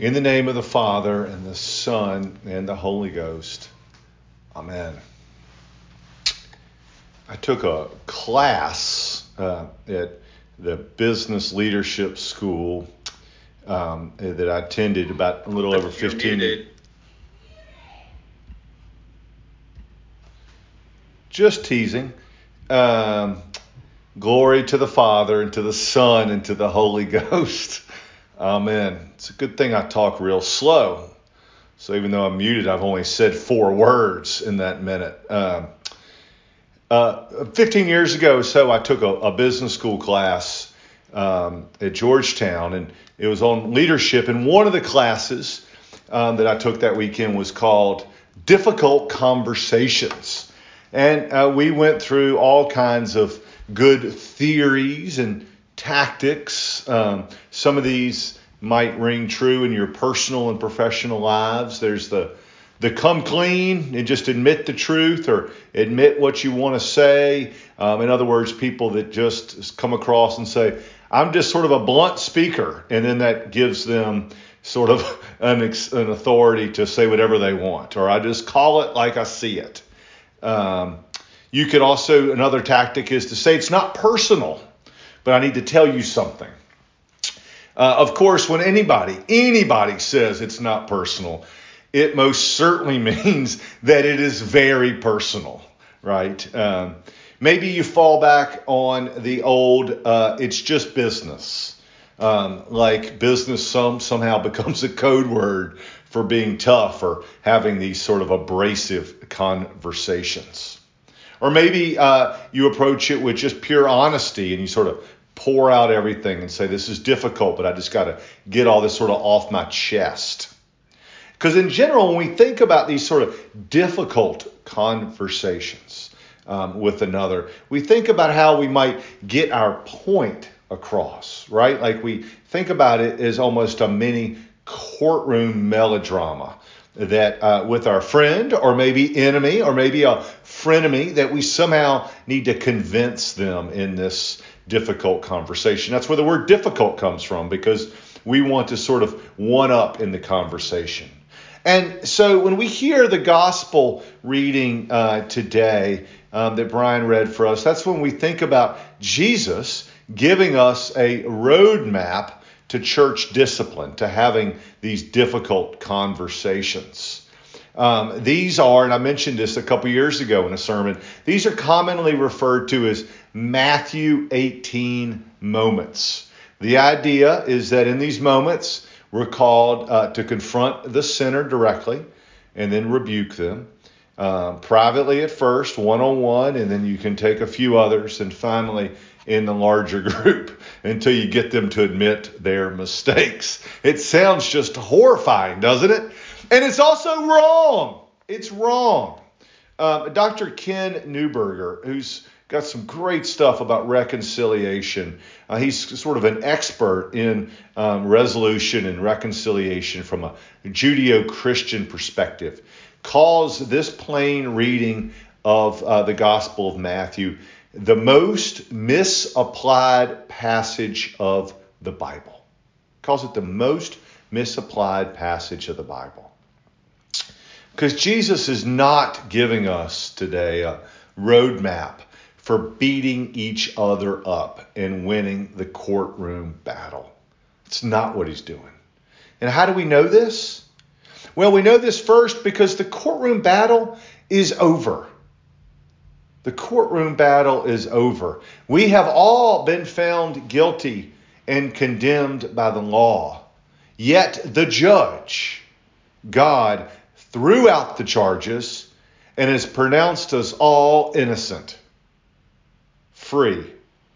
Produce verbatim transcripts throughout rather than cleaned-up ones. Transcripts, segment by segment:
In the name of the Father, and the Son, and the Holy Ghost. Amen. I took a class uh, at the Business Leadership School um, that I attended about a little over fifteen years. Just teasing. Um, glory to the Father, and to the Son, and to the Holy Ghost. Amen. It's a good thing I talk real slow. So even though I'm muted, I've only said four words in that minute. Um, uh, fifteen years ago or so, I took a, a business school class um, at Georgetown, and it was on leadership. And one of the classes um, that I took that weekend was called Difficult Conversations. And uh, we went through all kinds of good theories and tactics. Um, some of these might ring true in your personal and professional lives. There's the the come clean and just admit the truth, or admit what you want to say. Um, in other words, people that just come across and say, I'm just sort of a blunt speaker. And then that gives them sort of an, an authority to say whatever they want. Or I just call it like I see it. Um, you could also, another tactic is to say it's not personal, but I need to tell you something. Uh, of course, when anybody, anybody says it's not personal, it most certainly means that it is very personal, right? Um, maybe you fall back on the old, uh, it's just business. Um, like business some, somehow becomes a code word for being tough or having these sort of abrasive conversations. Or maybe uh, you approach it with just pure honesty and you sort of pour out everything and say, this is difficult, but I just got to get all this sort of off my chest. Because in general, when we think about these sort of difficult conversations um, with another, we think about how we might get our point across, right? Like we think about it as almost a mini courtroom melodrama that uh, with our friend or maybe enemy or maybe a frenemy that we somehow need to convince them in this difficult conversation. That's where the word difficult comes from, because we want to sort of one up in the conversation. And so when we hear the gospel reading uh, today um, that Brian read for us, that's when we think about Jesus giving us a roadmap to church discipline, to having these difficult conversations. Um, these are, and I mentioned this a couple years ago in a sermon, these are commonly referred to as Matthew eighteen moments. The idea is that in these moments, we're called uh, to confront the sinner directly and then rebuke them. Um, privately at first, one-on-one, and then you can take a few others, and finally in the larger group until you get them to admit their mistakes. It sounds just horrifying, doesn't it? And it's also wrong. It's wrong. Um, Doctor Ken Neuberger, who's got some great stuff about reconciliation. Uh, he's sort of an expert in um, resolution and reconciliation from a Judeo-Christian perspective. Calls this plain reading of uh, the Gospel of Matthew the most misapplied passage of the Bible. Calls it the most misapplied passage of the Bible. Because Jesus is not giving us today a roadmap for beating each other up and winning the courtroom battle. It's not what he's doing. And how do we know this? Well, we know this first because the courtroom battle is over. The courtroom battle is over. We have all been found guilty and condemned by the law. Yet the judge, God, threw out the charges and has pronounced us all innocent, free.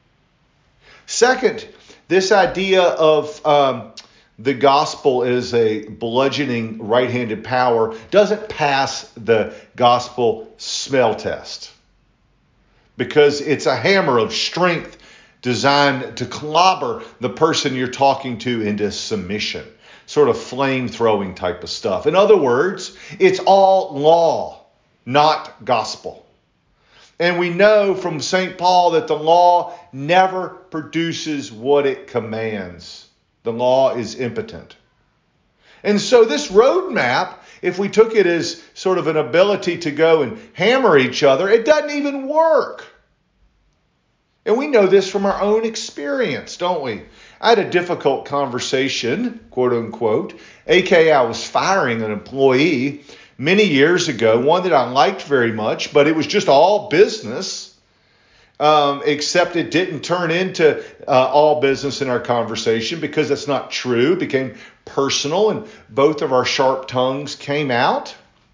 Second, this idea of um, the gospel is a bludgeoning right-handed power doesn't pass the gospel smell test, because it's a hammer of strength designed to clobber the person you're talking to into submission. Sort of flame-throwing type of stuff. In other words, it's all law, not gospel. And we know from Saint Paul that the law never produces what it commands. The law is impotent. And so this roadmap, if we took it as sort of an ability to go and hammer each other, it doesn't even work. And we know this from our own experience, don't we? I had a difficult conversation, quote unquote, aka I was firing an employee many years ago, one that I liked very much, but it was just all business, um, except it didn't turn into uh, all business in our conversation because that's not true. It became personal and both of our sharp tongues came out.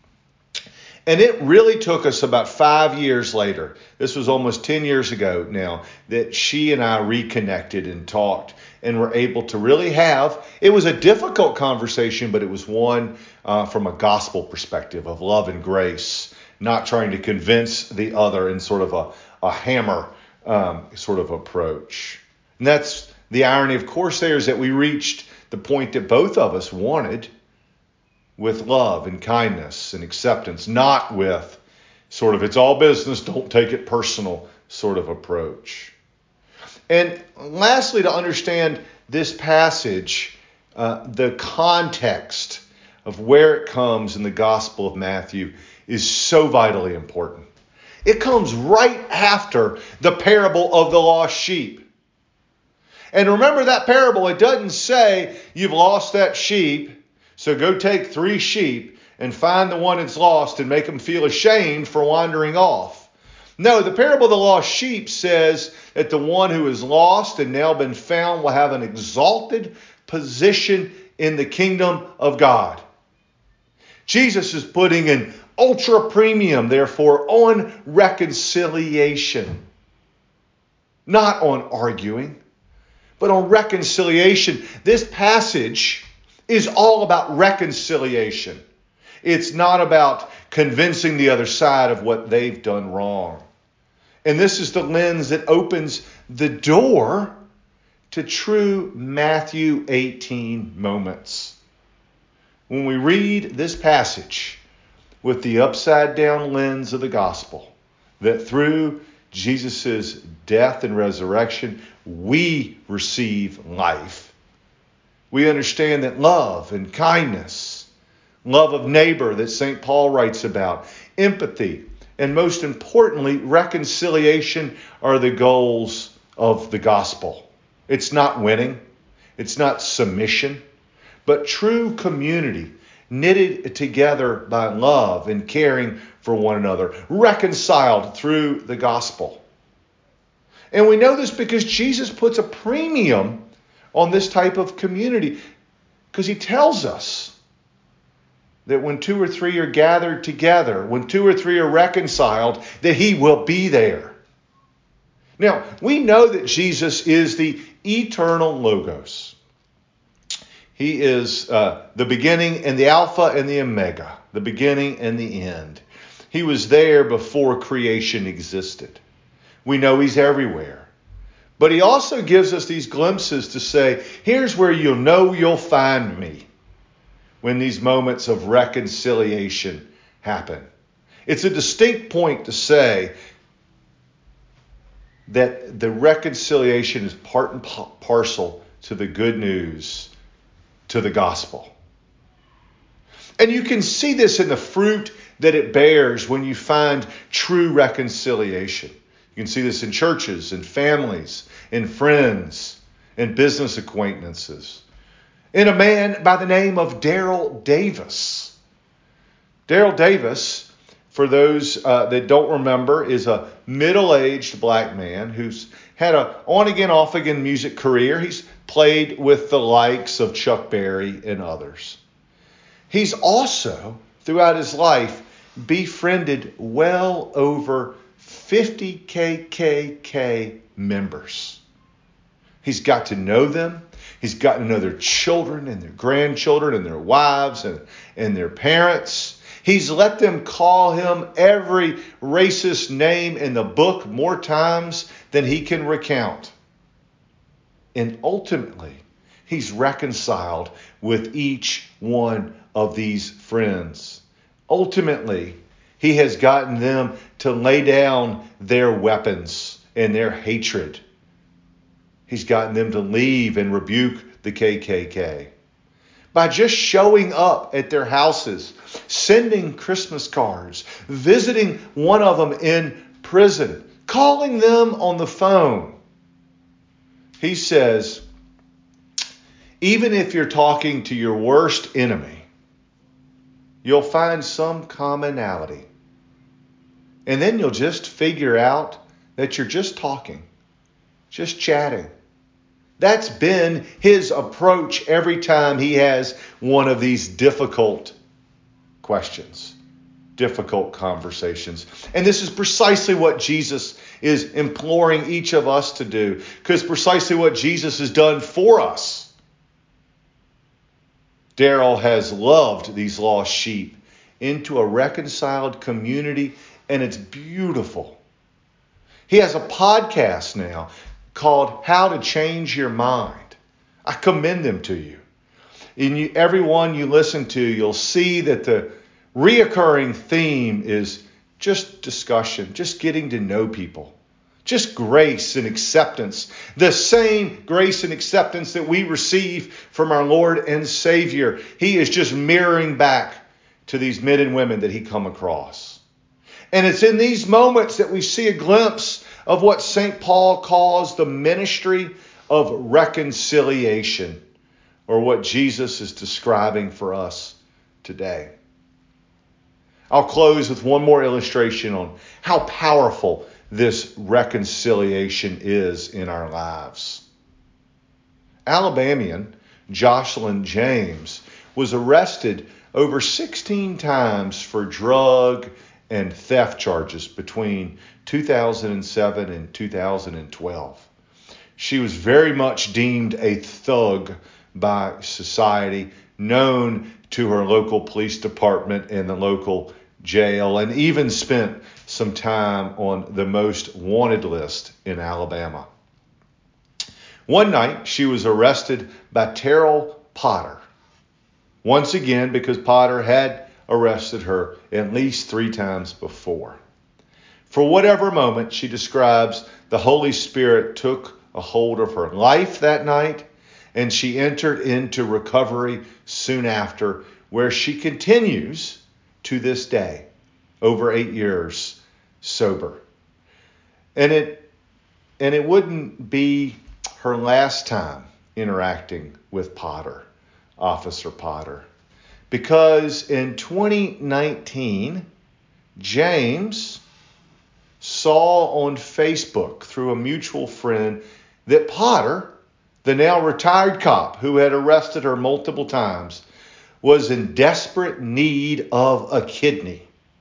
And it really took us about five years later, this was almost ten years ago now, that she and I reconnected and talked and were able to really have, it was a difficult conversation, but it was one uh, from a gospel perspective of love and grace, not trying to convince the other in sort of a, a hammer um, sort of approach. And that's the irony, of course, there is that we reached the point that both of us wanted, with love and kindness and acceptance, not with sort of it's all business, don't take it personal sort of approach. And lastly, to understand this passage, uh, the context of where it comes in the Gospel of Matthew is so vitally important. It comes right after the parable of the lost sheep. And remember that parable, it doesn't say you've lost that sheep, so go take three sheep and find the one that's lost and make them feel ashamed for wandering off. No, the parable of the lost sheep says that the one who is lost and now been found will have an exalted position in the kingdom of God. Jesus is putting an ultra premium, therefore, on reconciliation. Not on arguing, but on reconciliation. This passage is all about reconciliation. It's not about convincing the other side of what they've done wrong. And this is the lens that opens the door to true Matthew eighteen moments. When we read this passage with the upside down lens of the gospel, that through Jesus' death and resurrection, we receive life. We understand that love and kindness, love of neighbor that Saint Paul writes about, empathy, and most importantly, reconciliation are the goals of the gospel. It's not winning. It's not submission, but true community knitted together by love and caring for one another, reconciled through the gospel. And we know this because Jesus puts a premium on this type of community, because he tells us that when two or three are gathered together, when two or three are reconciled, that he will be there. Now, we know that Jesus is the eternal Logos. He is uh, the beginning and the Alpha and the Omega, the beginning and the end. He was there before creation existed. We know he's everywhere. But he also gives us these glimpses to say, here's where you'll know you'll find me when these moments of reconciliation happen. It's a distinct point to say that the reconciliation is part and parcel to the good news, to the gospel. And you can see this in the fruit that it bears when you find true reconciliation. You can see this in churches, in families, in friends, in business acquaintances. In a man by the name of Daryl Davis. Daryl Davis, for those uh, that don't remember, is a middle-aged black man who's had a on-again, off-again music career. He's played with the likes of Chuck Berry and others. He's also, throughout his life, befriended well over fifty K K K members. He's got to know them. He's got to know their children and their grandchildren and their wives and, and their parents. He's let them call him every racist name in the book more times than he can recount. And ultimately, he's reconciled with each one of these friends. Ultimately, he has gotten them to lay down their weapons and their hatred. He's gotten them to leave and rebuke the K K K. by just showing up at their houses, sending Christmas cards, visiting one of them in prison, calling them on the phone. He says, even if you're talking to your worst enemy, you'll find some commonality. And then you'll just figure out that you're just talking, just chatting. That's been his approach every time he has one of these difficult questions, difficult conversations. And this is precisely what Jesus is imploring each of us to do, because precisely what Jesus has done for us. Daryl has loved these lost sheep into a reconciled community, and it's beautiful. He has a podcast now called How to Change Your Mind. I commend them to you. In you, every one you listen to, you'll see that the reoccurring theme is just discussion, just getting to know people. Just grace and acceptance. The same grace and acceptance that we receive from our Lord and Savior. He is just mirroring back to these men and women that he come across. And it's in these moments that we see a glimpse of what Saint Paul calls the ministry of reconciliation, or what Jesus is describing for us today. I'll close with one more illustration on how powerful this reconciliation is in our lives. Alabamian Jocelyn James was arrested over sixteen times for drug and theft charges between two thousand seven and two thousand twelve. She was very much deemed a thug by society, known to her local police department and the local jail, and even spent some time on the most wanted list in Alabama. One night, she was arrested by Terrell Potter. Once again, because Potter had arrested her at least three times before. For whatever moment, she describes, the Holy Spirit took a hold of her life that night, and she entered into recovery soon after, where she continues to this day, over eight years sober. And it and it wouldn't be her last time interacting with Potter, Officer Potter, because in twenty nineteen, James saw on Facebook through a mutual friend that Potter, the now retired cop who had arrested her multiple times, was in desperate need of a kidney.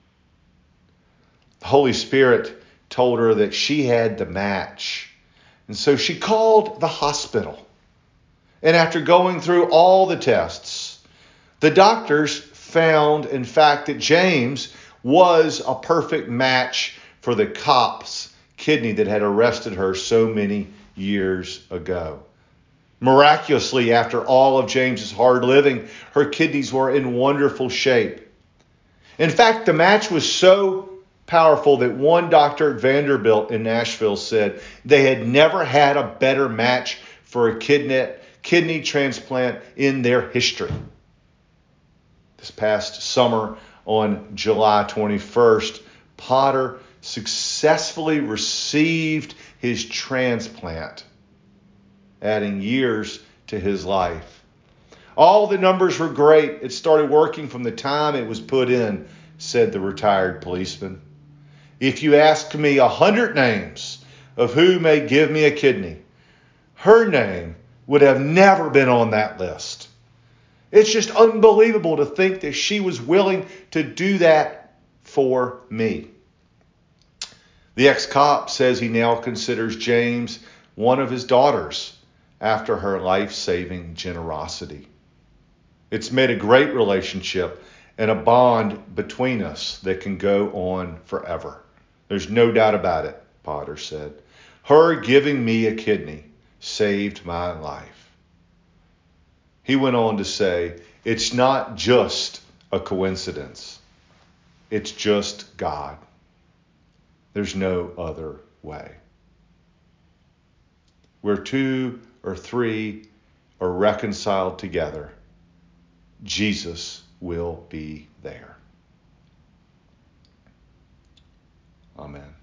The Holy Spirit told her that she had the match. And so she called the hospital. And after going through all the tests, the doctors found, in fact, that James was a perfect match for the cop's kidney that had arrested her so many years ago. Miraculously, after all of James's hard living, her kidneys were in wonderful shape. In fact, the match was so powerful that one doctor at Vanderbilt in Nashville said they had never had a better match for a kidney, kidney transplant in their history. This past summer, on July twenty-first, Potter successfully received his transplant, adding years to his life. All the numbers were great. It started working from the time it was put in, said the retired policeman. If you ask me a hundred names of who may give me a kidney, her name would have never been on that list. It's just unbelievable to think that she was willing to do that for me. The ex-cop says he now considers James one of his daughters after her life-saving generosity. It's made a great relationship and a bond between us that can go on forever. There's no doubt about it, Potter said. Her giving me a kidney saved my life. He went on to say, it's not just a coincidence. It's just God. There's no other way. Where two or three are reconciled together, Jesus will be there. Amen.